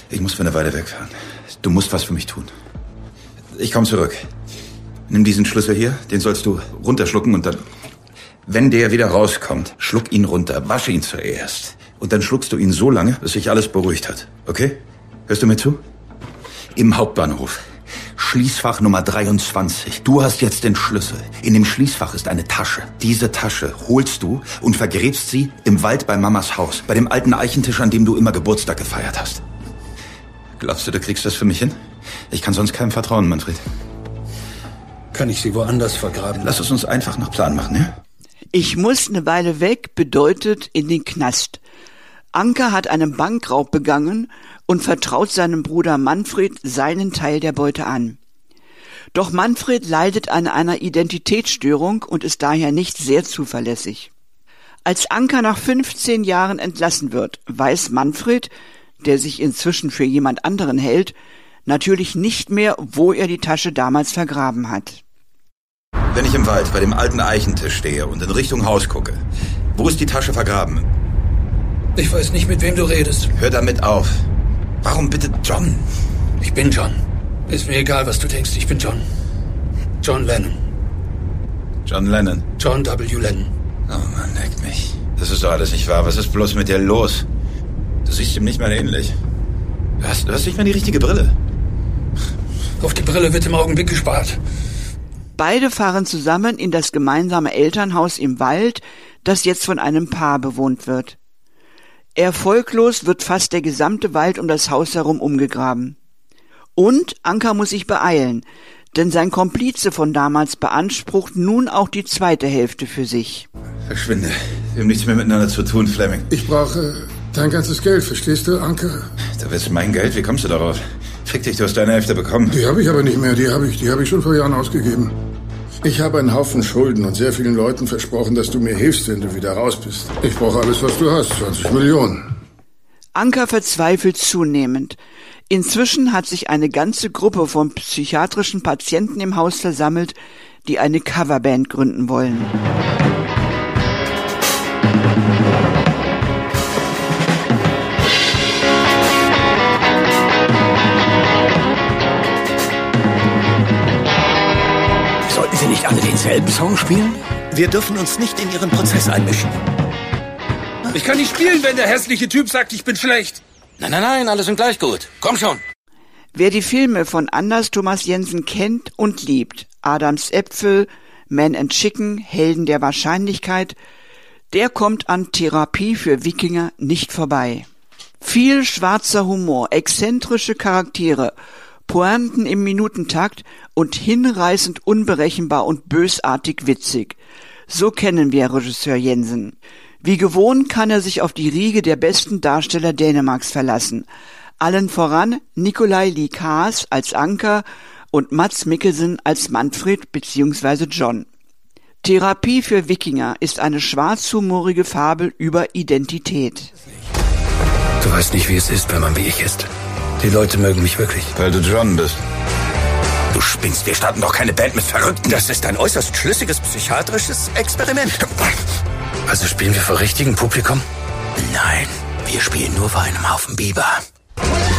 Ich muss für eine Weile wegfahren. Du musst was für mich tun. Ich komme zurück. Nimm diesen Schlüssel hier, den sollst du runterschlucken und dann... Wenn der wieder rauskommt, schluck ihn runter, wasche ihn zuerst. Und dann schluckst du ihn so lange, bis sich alles beruhigt hat. Okay? Hörst du mir zu? Im Hauptbahnhof. Schließfach Nummer 23. Du hast jetzt den Schlüssel. In dem Schließfach ist eine Tasche. Diese Tasche holst du und vergräbst sie im Wald bei Mamas Haus. Bei dem alten Eichentisch, an dem du immer Geburtstag gefeiert hast. Glaubst du, du kriegst das für mich hin? Ich kann sonst keinem vertrauen, Manfred. Kann ich sie woanders vergraben? Lass es uns einfach nach Plan machen, ja? Ich muss eine Weile weg bedeutet in den Knast. Anker hat einen Bankraub begangen und vertraut seinem Bruder Manfred seinen Teil der Beute an. Doch Manfred leidet an einer Identitätsstörung und ist daher nicht sehr zuverlässig. Als Anker nach 15 Jahren entlassen wird, weiß Manfred, der sich inzwischen für jemand anderen hält, natürlich nicht mehr, wo er die Tasche damals vergraben hat. Wenn ich im Wald bei dem alten Eichentisch stehe und in Richtung Haus gucke, wo ist die Tasche vergraben? Ich weiß nicht, mit wem du redest. Hör damit auf. Warum bitte John? Ich bin John. Ist mir egal, was du denkst. Ich bin John. John Lennon. John Lennon? John W. Lennon. Oh Mann, leck mich. Das ist doch alles nicht wahr. Was ist bloß mit dir los? Du siehst ihm nicht mal ähnlich. Du hast nicht mal die richtige Brille. Auf die Brille wird im Augenblick gespart. Beide fahren zusammen in das gemeinsame Elternhaus im Wald, das jetzt von einem Paar bewohnt wird. Erfolglos wird fast der gesamte Wald um das Haus herum umgegraben. Und Anker muss sich beeilen, denn sein Komplize von damals beansprucht nun auch die zweite Hälfte für sich. Verschwinde. Wir haben nichts mehr miteinander zu tun, Fleming. Ich brauche dein ganzes Geld, verstehst du, Anker? Da willst du mein Geld? Wie kommst du darauf? Fick dich, du hast deine Hälfte bekommen. Die habe ich aber nicht mehr, die habe ich schon vor Jahren ausgegeben. Ich habe einen Haufen Schulden und sehr vielen Leuten versprochen, dass du mir hilfst, wenn du wieder raus bist. Ich brauche alles, was du hast, 20 Millionen. Anker verzweifelt zunehmend. Inzwischen hat sich eine ganze Gruppe von psychiatrischen Patienten im Haus versammelt, die eine Coverband gründen wollen. Sollten Sie nicht alle denselben Song spielen? Wir dürfen uns nicht in Ihren Prozess einmischen. Ich kann nicht spielen, wenn der hässliche Typ sagt, ich bin schlecht. Nein, alle sind gleich gut. Komm schon. Wer die Filme von Anders Thomas Jensen kennt und liebt, Adams Äpfel, Man and Chicken, Helden der Wahrscheinlichkeit, der kommt an Therapie für Wikinger nicht vorbei. Viel schwarzer Humor, exzentrische Charaktere, Pointen im Minutentakt und hinreißend unberechenbar und bösartig witzig. So kennen wir Regisseur Jensen. Wie gewohnt kann er sich auf die Riege der besten Darsteller Dänemarks verlassen. Allen voran Nikolaj Lie Kaas als Anker und Mads Mikkelsen als Manfred bzw. John. Therapie für Wikinger ist eine schwarzhumorige Fabel über Identität. Du weißt nicht, wie es ist, wenn man wie ich ist. Die Leute mögen mich wirklich. Weil du John bist. Du spinnst, wir starten doch keine Band mit Verrückten. Das ist ein äußerst schlüssiges psychiatrisches Experiment. Also spielen wir vor richtigem Publikum? Nein, wir spielen nur vor einem Haufen Biber.